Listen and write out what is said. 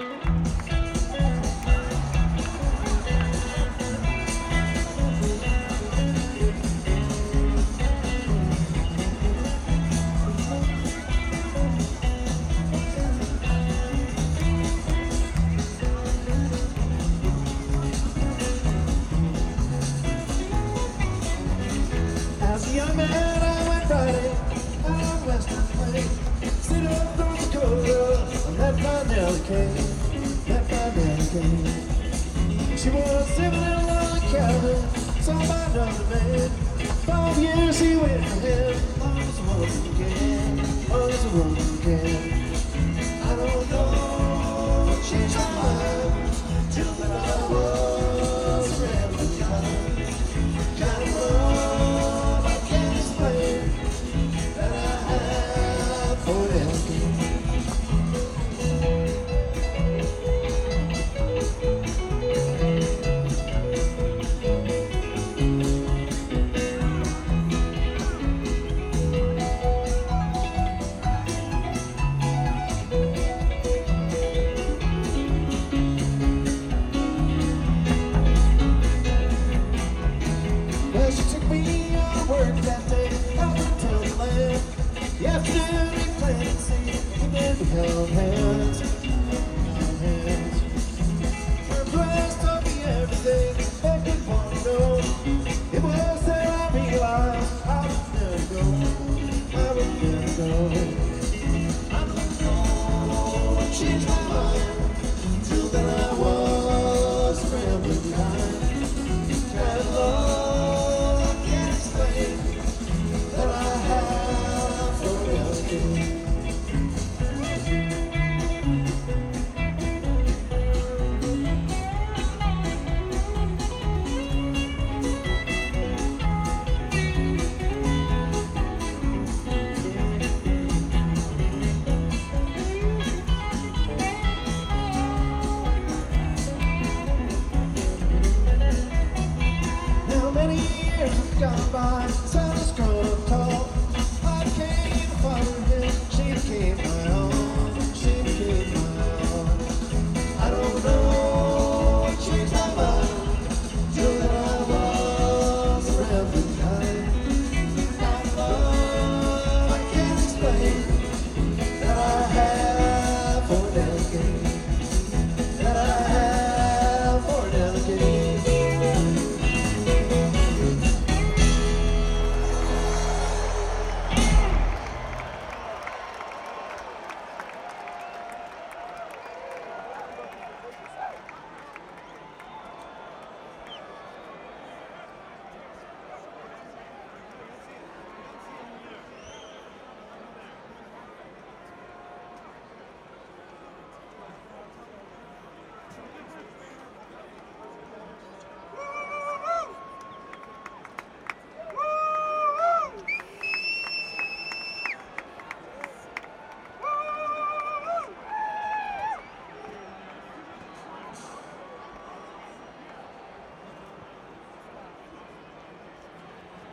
As a young man, I went riding on Western Plain. Sit up North Dakota, I met my Nellie Kane. Met my Nellie Kane. She was living in a log cabin, saw by another man. 5 years he went for him, was a woman again, was a woman again. I don't know what changed my mind, till that I was a rebel kind. Kind of love I can't explain that I have for them. Well, she took me on work that day out to the land. The afternoon we planted seed, and then we held hands. Held hands. Her breast told me everything they could want to know. It was there I realized I would never go. I would never go. I don't know what changed my mind.